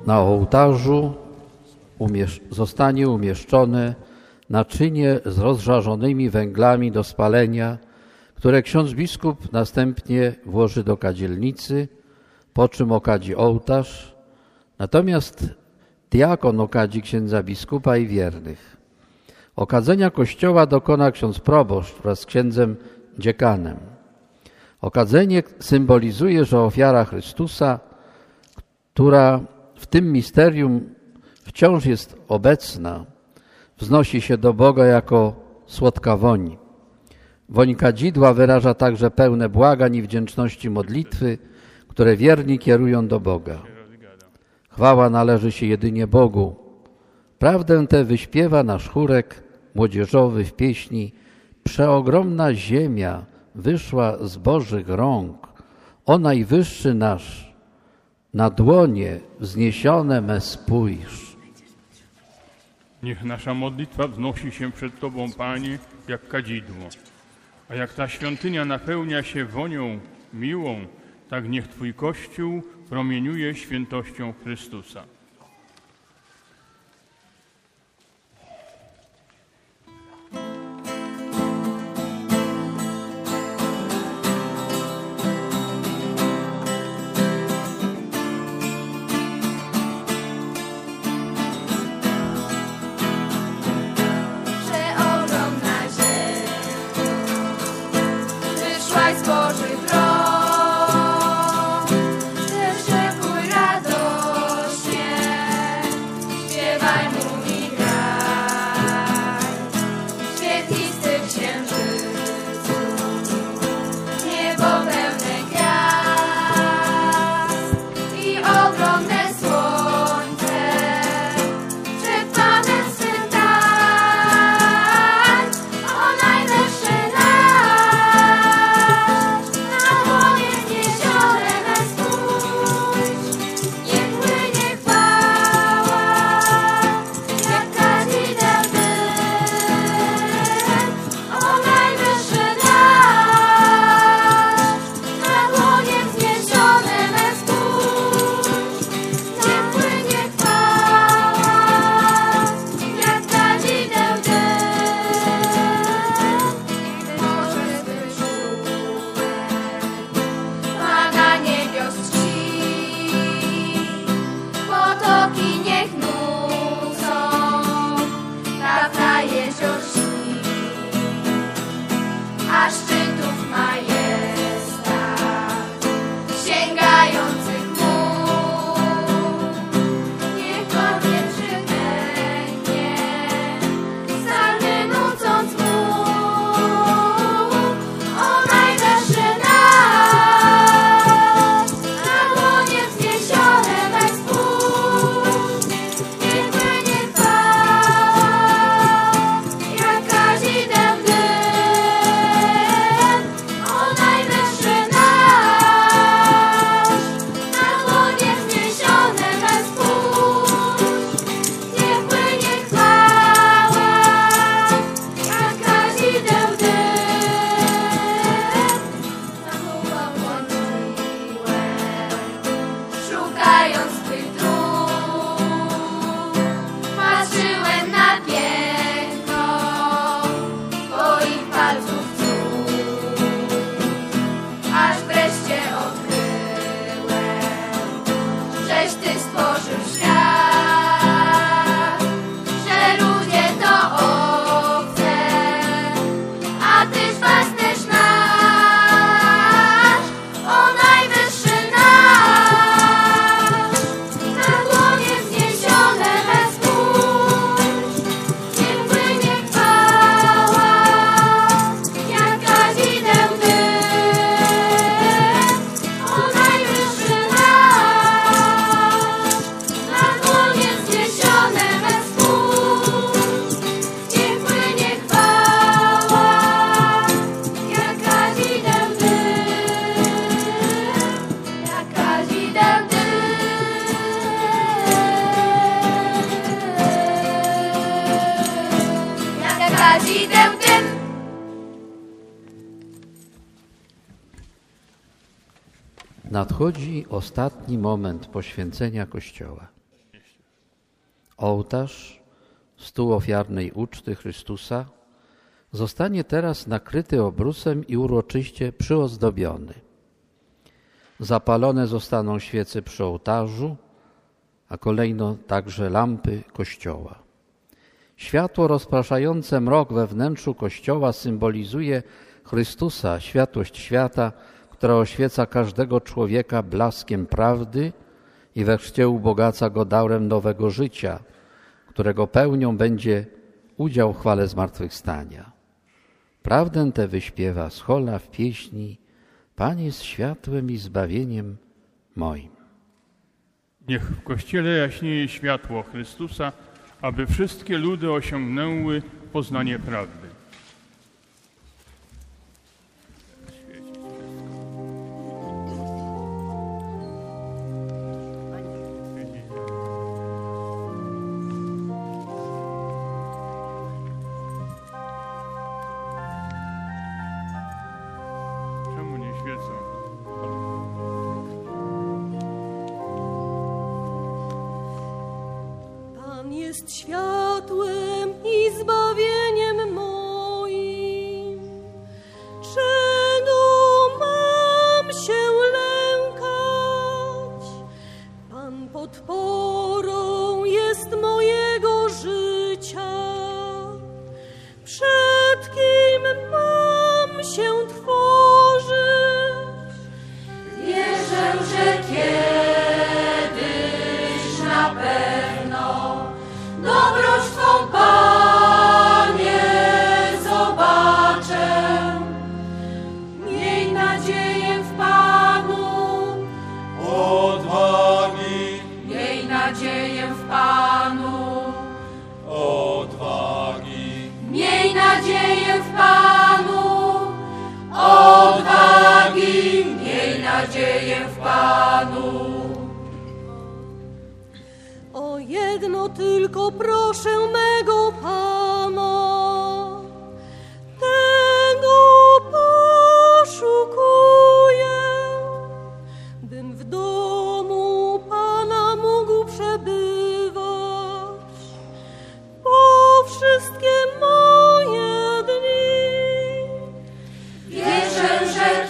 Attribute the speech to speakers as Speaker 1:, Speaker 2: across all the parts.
Speaker 1: Na ołtarzu zostanie umieszczone naczynie z rozżarzonymi węglami do spalenia, które ksiądz biskup następnie włoży do kadzielnicy, po czym okadzi ołtarz, natomiast diakon okadzi księdza biskupa i wiernych. Okadzenia kościoła dokona ksiądz proboszcz wraz z księdzem dziekanem. Okadzenie symbolizuje, że ofiara Chrystusa, która w tym misterium wciąż jest obecna, wznosi się do Boga jako słodka woń. Woń kadzidła wyraża także pełne błagań i wdzięczności modlitwy, które wierni kierują do Boga. Chwała należy się jedynie Bogu. Prawdę tę wyśpiewa nasz chórek młodzieżowy w pieśni Przeogromna ziemia wyszła z Bożych rąk, o Najwyższy nasz, na dłonie wzniesione me spójrz.
Speaker 2: Niech nasza modlitwa wznosi się przed Tobą, Panie, jak kadzidło. A jak ta świątynia napełnia się wonią miłą, tak niech Twój Kościół promieniuje świętością Chrystusa.
Speaker 1: Nadchodzi ostatni moment poświęcenia Kościoła. Ołtarz, stół ofiarnej uczty Chrystusa, zostanie teraz nakryty obrusem i uroczyście przyozdobiony. Zapalone zostaną świece przy ołtarzu, a kolejno także lampy Kościoła. Światło rozpraszające mrok we wnętrzu Kościoła symbolizuje Chrystusa, światłość świata, która oświeca każdego człowieka blaskiem prawdy i we chrzcie ubogaca go darem nowego życia, którego pełnią będzie udział w chwale zmartwychwstania. Prawdę tę wyśpiewa schola w pieśni: Pan jest światłem i zbawieniem moim.
Speaker 2: Niech w Kościele jaśnieje światło Chrystusa, aby wszystkie ludy osiągnęły poznanie prawdy. Czemu nie świecą?
Speaker 3: Pan jest światłem i zbawieniem moim. Czego mam się lękać? Pan podporą jest mojego życia. Przed kim mam się trwożyć?
Speaker 4: Wierzę, że kiedyś na pewno dobroć Twą, Panie, zobaczę. Miej nadzieję w Panu,
Speaker 5: odwagi,
Speaker 4: miej nadzieję w Panu,
Speaker 5: odwagi,
Speaker 4: miej nadzieję w Panu, odwagi, miej nadzieję w Panu.
Speaker 3: O jedno tylko proszę mego Pana, tego poszukuję, bym w domu Pana mógł przebywać po wszystkie moje dni.
Speaker 4: Wierzę, że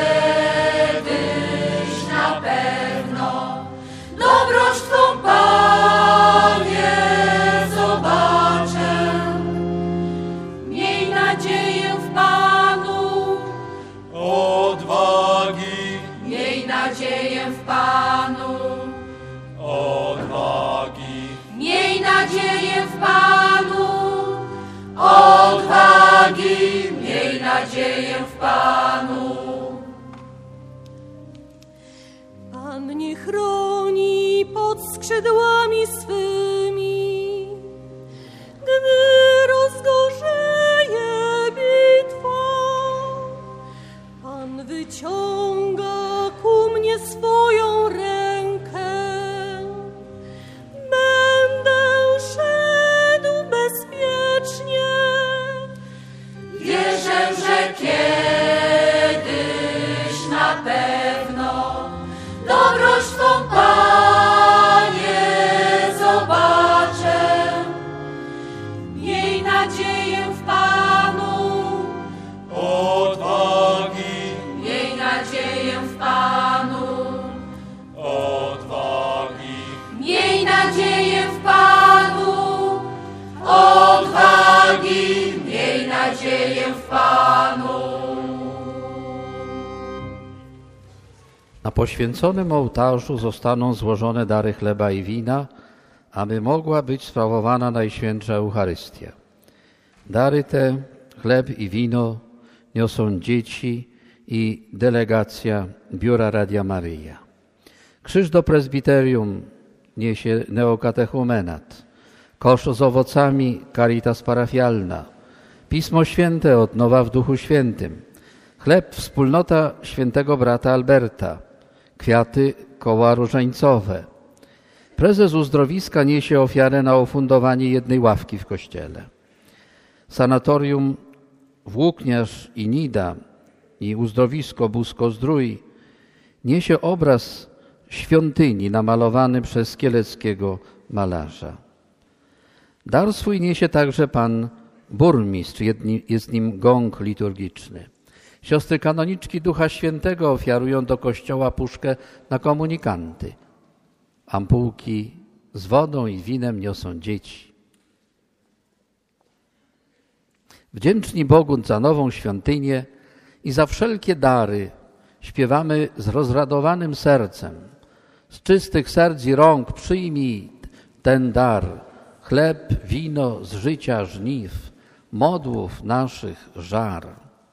Speaker 4: kiedyś na pewno dobroć Twą, Panie, zobaczę. Miej nadzieję w Panu,
Speaker 5: odwagi,
Speaker 4: miej nadzieję w Panu,
Speaker 5: odwagi,
Speaker 4: miej nadzieję w Panu, odwagi, miej nadzieję w Panu.
Speaker 3: Pan mnie chroni pod skrzydłami swymi, gdy rozgorzeje bitwa. Pan wyciąga ku mnie swoją rękę. Będę szedł bezpiecznie.
Speaker 4: Wierzę, że kiedyś na pewno dobroć Twą, Panie, zobaczę. Miej nadzieję w Panu,
Speaker 5: odwagi,
Speaker 4: miej nadzieję w Panu,
Speaker 5: odwagi,
Speaker 4: miej nadzieję w Panu, odwagi, miej nadzieję w Panu.
Speaker 1: Na poświęconym ołtarzu zostaną złożone dary chleba i wina, aby mogła być sprawowana Najświętsza Eucharystia. Dary te, chleb i wino, niosą dzieci i delegacja Biura Radia Maryja. Krzyż do prezbiterium niesie neokatechumenat, kosz z owocami Caritas parafialna, Pismo Święte od nowa w Duchu Świętym, chleb wspólnota świętego brata Alberta, kwiaty koła różańcowe. Prezes uzdrowiska niesie ofiarę na ufundowanie jednej ławki w kościele. Sanatorium Włókniarz i Nida i uzdrowisko Busko-Zdrój niesie obraz świątyni namalowany przez kieleckiego malarza. Dar swój niesie także pan burmistrz, jest nim gong liturgiczny. Siostry kanoniczki Ducha Świętego ofiarują do kościoła puszkę na komunikanty. Ampułki z wodą i winem niosą dzieci. Wdzięczni Bogu za nową świątynię i za wszelkie dary śpiewamy z rozradowanym sercem. Z czystych serc i rąk przyjmij ten dar, chleb, wino z życia żniw, modłów naszych żar.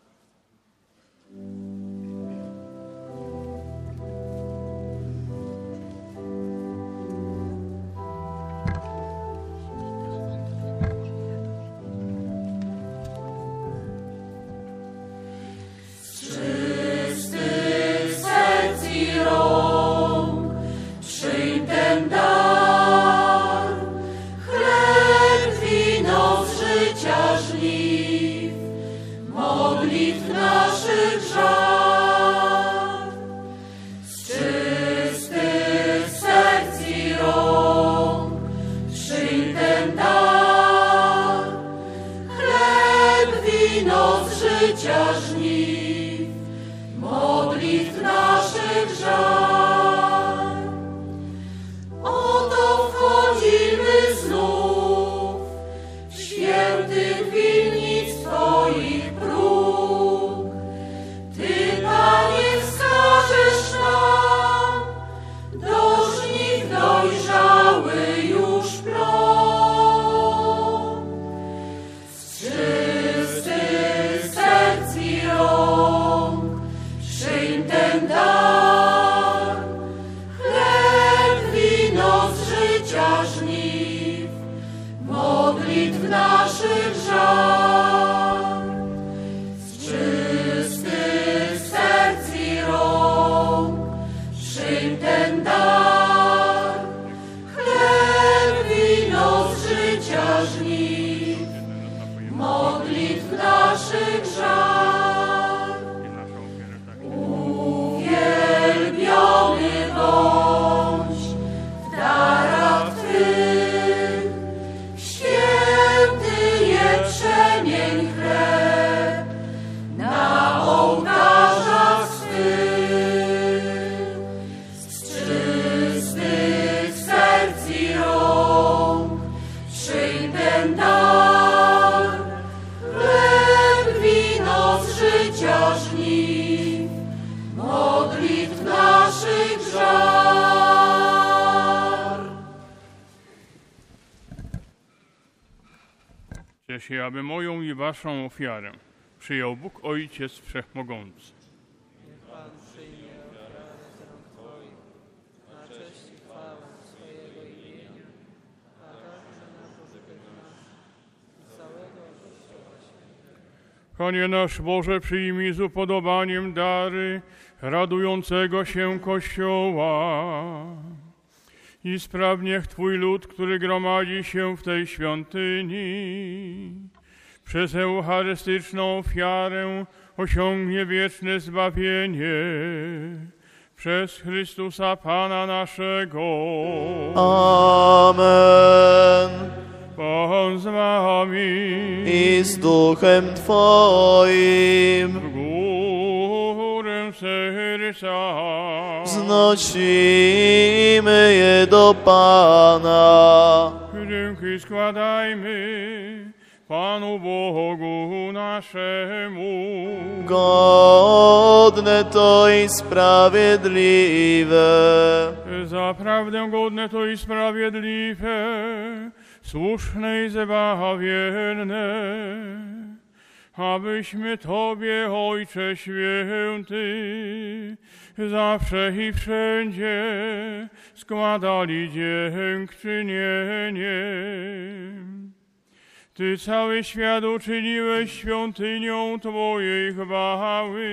Speaker 2: Się, aby moją i waszą ofiarę przyjął Bóg Ojciec Wszechmogący.
Speaker 5: Niech Pan przyjmie ofiarę z rąk Twoich na cześć i chwałę swojego imienia, a także na pożytek nasz i całego Kościoła Świętego.
Speaker 2: Panie nasz Boże, przyjmij z upodobaniem dary radującego się Kościoła i spraw niech Twój lud, który gromadzi się w tej świątyni, przez eucharystyczną ofiarę osiągnie wieczne zbawienie przez Chrystusa Pana naszego.
Speaker 6: Amen.
Speaker 2: Pan z wami
Speaker 6: I z duchem Twoim
Speaker 2: w górę serca
Speaker 6: wznosimy je do Pana.
Speaker 2: Dzięki składajmy Panu Bogu naszemu.
Speaker 6: Godne to i sprawiedliwe.
Speaker 2: Zaprawdę godne to i sprawiedliwe, słuszne i zbawienne, abyśmy Tobie, Ojcze Święty, zawsze i wszędzie składali dziękczynienie. Ty cały świat uczyniłeś świątynią Twojej chwały,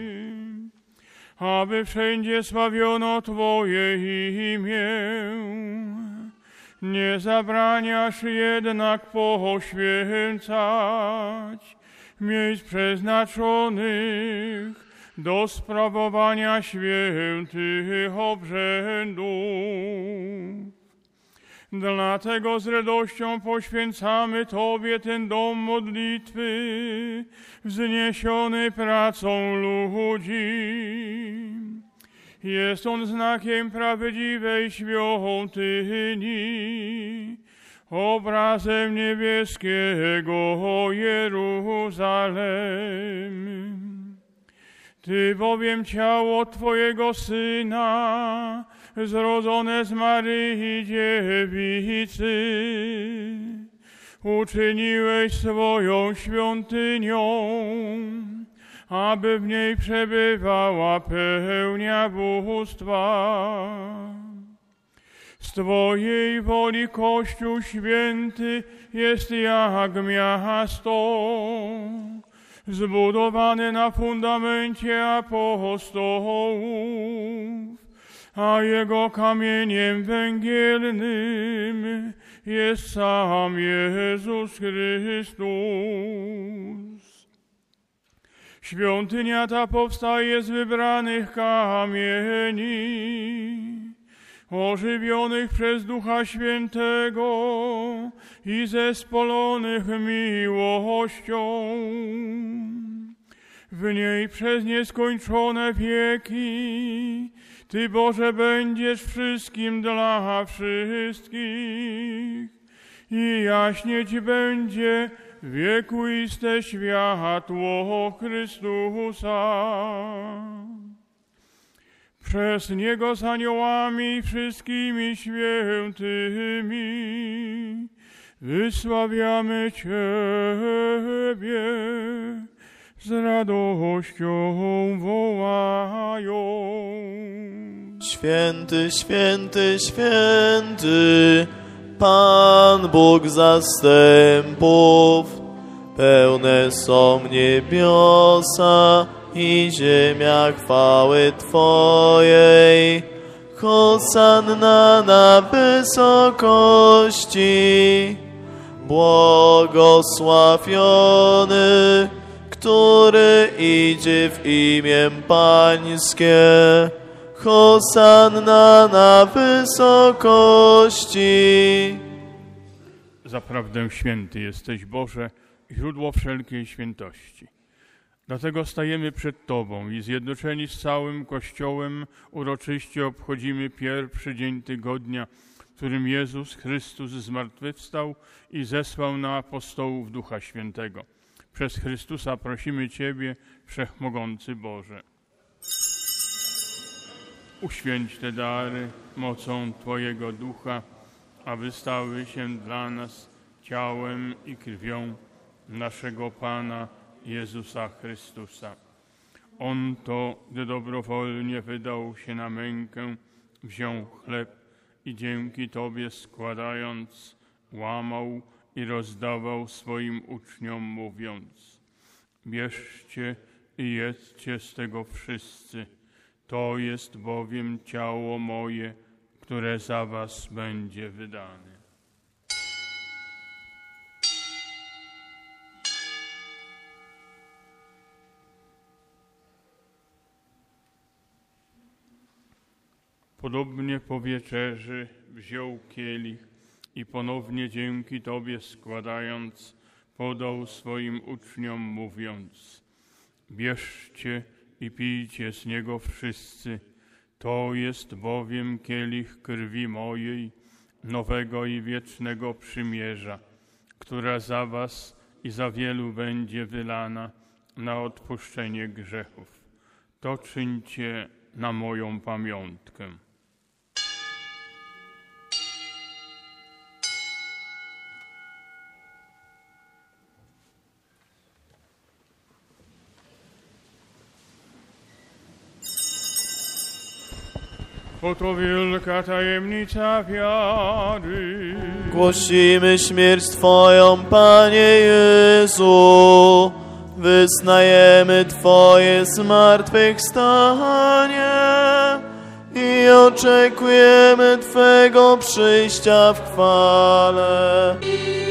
Speaker 2: aby wszędzie sławiono Twoje imię. Nie zabraniasz jednak poświęcać miejsc przeznaczonych do sprawowania świętych obrzędów. Dlatego z radością poświęcamy Tobie ten dom modlitwy, wzniesiony pracą ludzi. Jest on znakiem prawdziwej świątyni, obrazem niebieskiego Jeruzalem. Ty bowiem ciało Twojego Syna, zrodzone z Maryi Dziewicy, uczyniłeś swoją świątynią, aby w niej przebywała pełnia bóstwa. Z Twojej woli Kościół święty jest jak miasto, zbudowane na fundamencie apostołów, a jego kamieniem węgielnym jest sam Jezus Chrystus. Świątynia ta powstaje z wybranych kamieni, ożywionych przez Ducha Świętego i zespolonych miłością. W niej przez nieskończone wieki Ty, Boże, będziesz wszystkim dla wszystkich i jaśnieć będzie wiekuiste światło Chrystusa. Przez Niego z aniołami i wszystkimi świętymi wysławiamy Ciebie, z radością wołając.
Speaker 6: Święty, święty, święty, Pan Bóg zastępów, pełne są niebiosa i ziemia chwały Twojej. Hosanna na wysokości, błogosławiony, który idzie w imię Pańskie. Hosanna na wysokości.
Speaker 2: Zaprawdę święty jesteś, Boże, źródło wszelkiej świętości. Dlatego stajemy przed Tobą i zjednoczeni z całym Kościołem uroczyście obchodzimy pierwszy dzień tygodnia, w którym Jezus Chrystus zmartwychwstał i zesłał na apostołów Ducha Świętego. Przez Chrystusa prosimy Ciebie, Wszechmogący Boże. Uświęć te dary mocą Twojego Ducha, aby stały się dla nas ciałem i krwią naszego Pana Jezusa Chrystusa. On to, gdy dobrowolnie wydał się na mękę, wziął chleb i dzięki Tobie składając, łamał i rozdawał swoim uczniom, mówiąc: bierzcie i jedzcie z tego wszyscy, to jest bowiem ciało moje, które za was będzie wydane. Podobnie po wieczerzy wziął kielich i ponownie dzięki Tobie składając, podał swoim uczniom, mówiąc: bierzcie i pijcie z niego wszyscy, to jest bowiem kielich krwi mojej, nowego i wiecznego przymierza, która za was i za wielu będzie wylana na odpuszczenie grzechów. To czyńcie na moją pamiątkę. Oto wielka tajemnica wiary.
Speaker 6: Głosimy śmierć Twoją, Panie Jezu, wyznajemy Twoje zmartwychwstanie i oczekujemy Twego przyjścia w chwale.